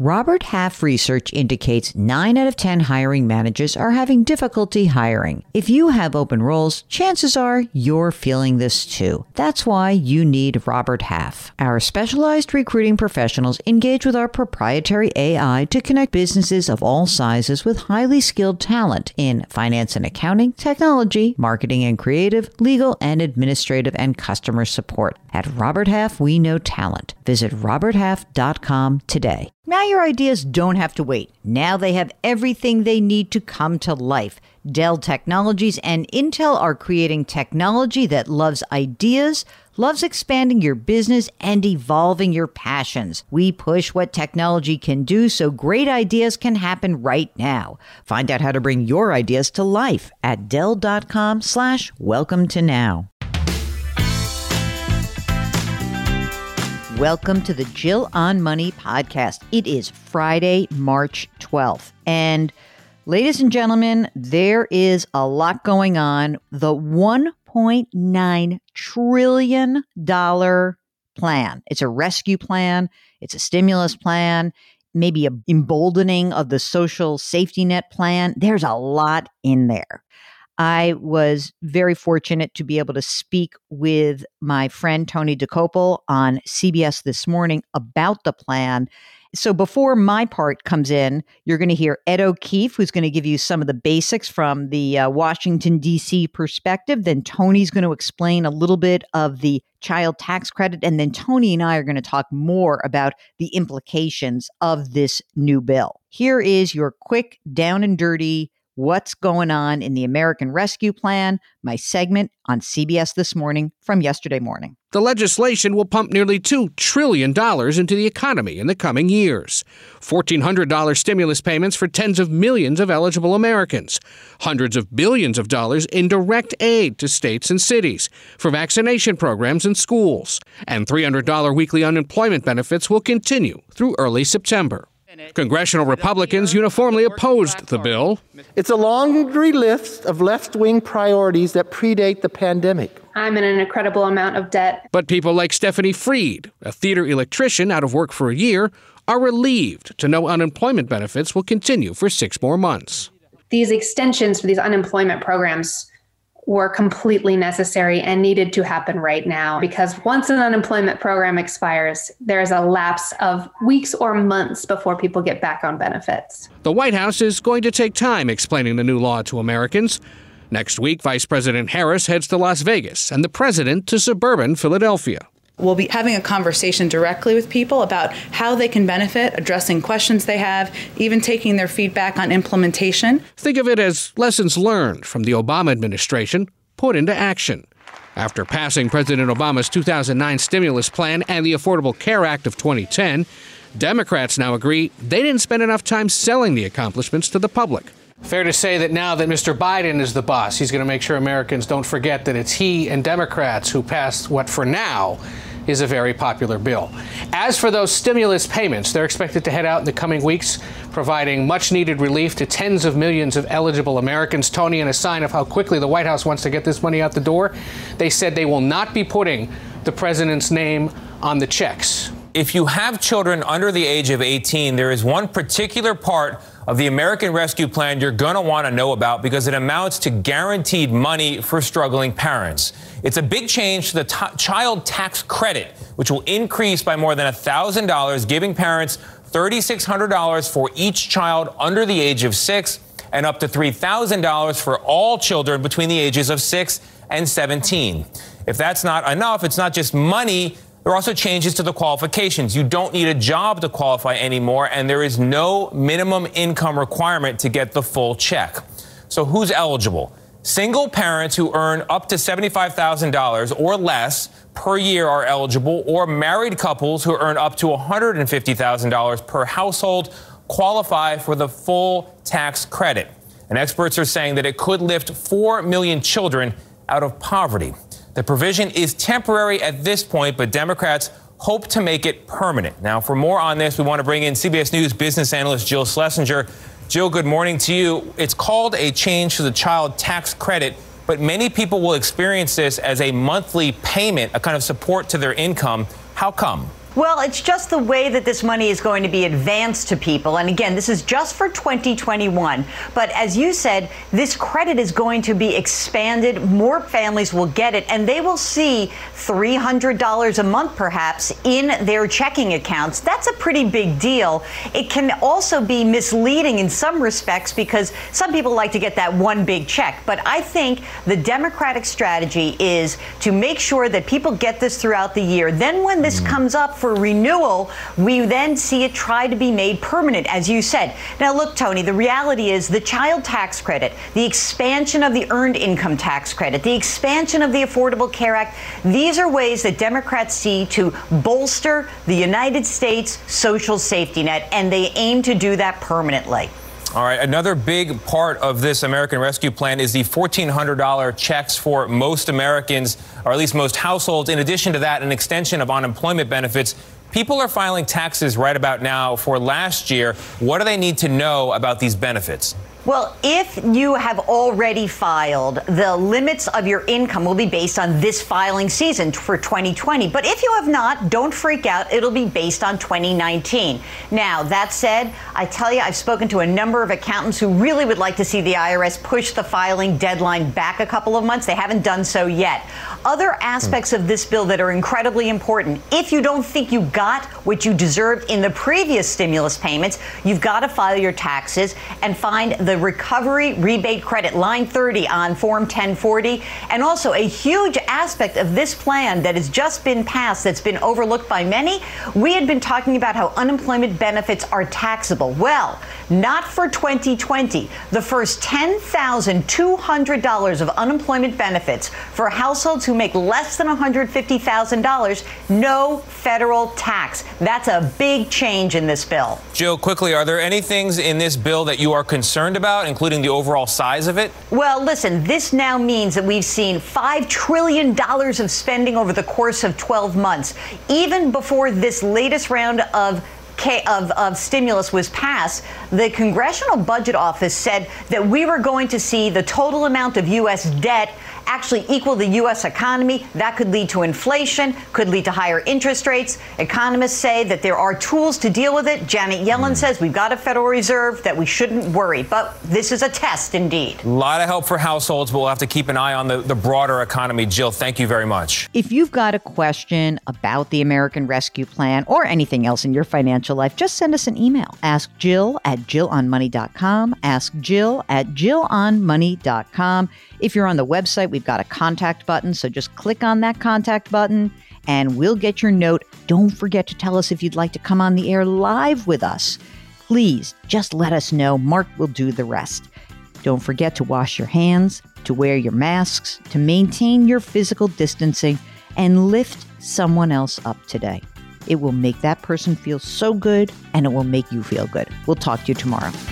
Robert Half research indicates 9 out of 10 hiring managers are having difficulty hiring. If you have open roles, chances are you're feeling this too. That's why you need Robert Half. Our specialized recruiting professionals engage with our proprietary AI to connect businesses of all sizes with highly skilled talent in finance and accounting, technology, marketing and creative, legal and administrative, and customer support. At Robert Half, we know talent. Visit roberthalf.com today. Now your ideas don't have to wait. Now they have everything they need to come to life. Dell Technologies and Intel are creating technology that loves ideas, loves expanding your business, and evolving your passions. We push what technology can do so great ideas can happen right now. Find out how to bring your ideas to life at Dell.com/welcome to now. Welcome to the Jill on Money podcast. It is Friday, March 12th. And ladies and gentlemen, there is a lot going on. The $1.9 trillion plan. It's a rescue plan. It's a stimulus plan, maybe a emboldening of the social safety net plan. There's a lot in there. I was very fortunate to be able to speak with my friend Tony Dokoupil on CBS This Morning about the plan. So before my part comes in, you're going to hear Ed O'Keefe, who's going to give you some of the basics from the Washington, D.C. perspective. Then Tony's going to explain a little bit of the child tax credit. And then Tony and I are going to talk more about the implications of this new bill. Here is your quick, down and dirty what's going on in the American Rescue Plan, my segment on CBS This Morning from yesterday morning. The legislation will pump nearly $2 trillion into the economy in the coming years. $1,400 stimulus payments for tens of millions of eligible Americans. Hundreds of billions of dollars in direct aid to states and cities for vaccination programs and schools. And $300 weekly unemployment benefits will continue through early September. Congressional Republicans uniformly opposed the bill. It's a laundry list of left-wing priorities that predate the pandemic. I'm in an incredible amount of debt. But people like Stephanie Freed, a theater electrician out of work for a year, are relieved to know unemployment benefits will continue for 6 more months. These extensions for these unemployment programs were completely necessary and needed to happen right now, because once an unemployment program expires, there is a lapse of weeks or months before people get back on benefits. The White House is going to take time explaining the new law to Americans. Next week, Vice President Harris heads to Las Vegas and the president to suburban Philadelphia. We'll be having a conversation directly with people about how they can benefit, addressing questions they have, even taking their feedback on implementation. Think of it as lessons learned from the Obama administration put into action. After passing President Obama's 2009 stimulus plan and the Affordable Care Act of 2010, Democrats now agree they didn't spend enough time selling the accomplishments to the public. Fair to say that now that Mr. Biden is the boss, he's going to make sure Americans don't forget that it's he and Democrats who passed what, for now, is a very popular bill. As for those stimulus payments, they're expected to head out in the coming weeks, providing much-needed relief to tens of millions of eligible Americans. Tony, in a sign of how quickly the White House wants to get this money out the door, they said they will not be putting the president's name on the checks. If you have children under the age of 18, there is one particular part of the American Rescue Plan you're going to want to know about, because it amounts to guaranteed money for struggling parents. It's a big change to the child tax credit, which will increase by more than $1,000, giving parents $3,600 for each child under the age of 6 and up to $3,000 for all children between the ages of 6 and 17. If that's not enough, it's not just money. There are also changes to the qualifications. You don't need a job to qualify anymore, and there is no minimum income requirement to get the full check. So who's eligible? Single parents who earn up to $75,000 or less per year are eligible, or married couples who earn up to $150,000 per household qualify for the full tax credit. And experts are saying that it could lift 4 million children out of poverty. The provision is temporary at this point, but Democrats hope to make it permanent. Now, for more on this, we want to bring in CBS News business analyst Jill Schlesinger. Jill, good morning to you. It's called a change to the child tax credit, but many people will experience this as a monthly payment, a kind of support to their income. How come? Well, it's just the way that this money is going to be advanced to people. And again, this is just for 2021. But as you said, this credit is going to be expanded. More families will get it, and they will see $300 a month, perhaps, in their checking accounts. That's a pretty big deal. It can also be misleading in some respects because some people like to get that one big check. But I think the Democratic strategy is to make sure that people get this throughout the year. Then when this comes up for renewal, we then see it try to be made permanent, as you said. Now, look, Tony, the reality is the child tax credit, the expansion of the earned income tax credit, the expansion of the Affordable Care Act, these are ways that Democrats see to bolster the United States social safety net, and they aim to do that permanently. All right. Another big part of this American Rescue Plan is the $1,400 checks for most Americans, or at least most households. In addition to that, an extension of unemployment benefits. People are filing taxes right about now for last year. What do they need to know about these benefits? Well, if you have already filed, the limits of your income will be based on this filing season for 2020. But if you have not, don't freak out. It'll be based on 2019. Now, that said, I tell you, I've spoken to a number of accountants who really would like to see the IRS push the filing deadline back a couple of months. They haven't done so yet. Other aspects of this bill that are incredibly important. If you don't think you got what you deserved in the previous stimulus payments, you've got to file your taxes and find the recovery rebate credit, line 30 on Form 1040. And also a huge aspect of this plan that has just been passed that's been overlooked by many. We had been talking about how unemployment benefits are taxable. Well, not for 2020. The first $10,200 of unemployment benefits for households who make less than $150,000, no federal tax. That's a big change in this bill. Jill, quickly, are there any things in this bill that you are concerned about, including the overall size of it? Well, listen, this now means that we've seen $5 trillion of spending over the course of 12 months. Even before this latest round of stimulus was passed, the Congressional Budget Office said that we were going to see the total amount of U.S. debt actually equal the U.S. economy. That could lead to inflation, could lead to higher interest rates. Economists say that there are tools to deal with it. Janet Yellen says we've got a Federal Reserve, that we shouldn't worry. But this is a test indeed. A lot of help for households, but we'll have to keep an eye on the broader economy. Jill, thank you very much. If you've got a question about the American Rescue Plan or anything else in your financial life, just send us an email. Ask Jill at JillOnMoney.com. Ask Jill at JillOnMoney.com. If you're on the website, we've got a contact button, so just click on that contact button and we'll get your note. Don't forget to tell us if you'd like to come on the air live with us. Please just let us know. Mark will do the rest. Don't forget to wash your hands, to wear your masks, to maintain your physical distancing, and lift someone else up today. It will make that person feel so good, and it will make you feel good. We'll talk to you tomorrow.